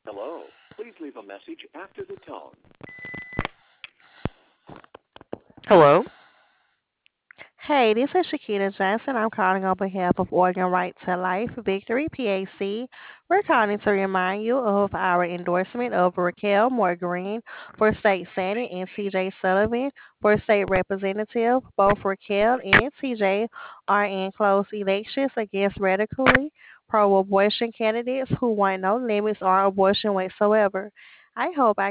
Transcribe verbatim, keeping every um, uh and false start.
Hello. Please leave a message after the tone. Hello. Hey, this is Shakita Johnson. I'm calling on behalf of Oregon Right to Life Victory P A C. We're calling to remind you of our endorsement of Raquel Moore Green for State Senate and T J Sullivan for State Representative. Both Raquel and T J are in close elections against radically pro-abortion candidates who want no limits on abortion whatsoever. I hope I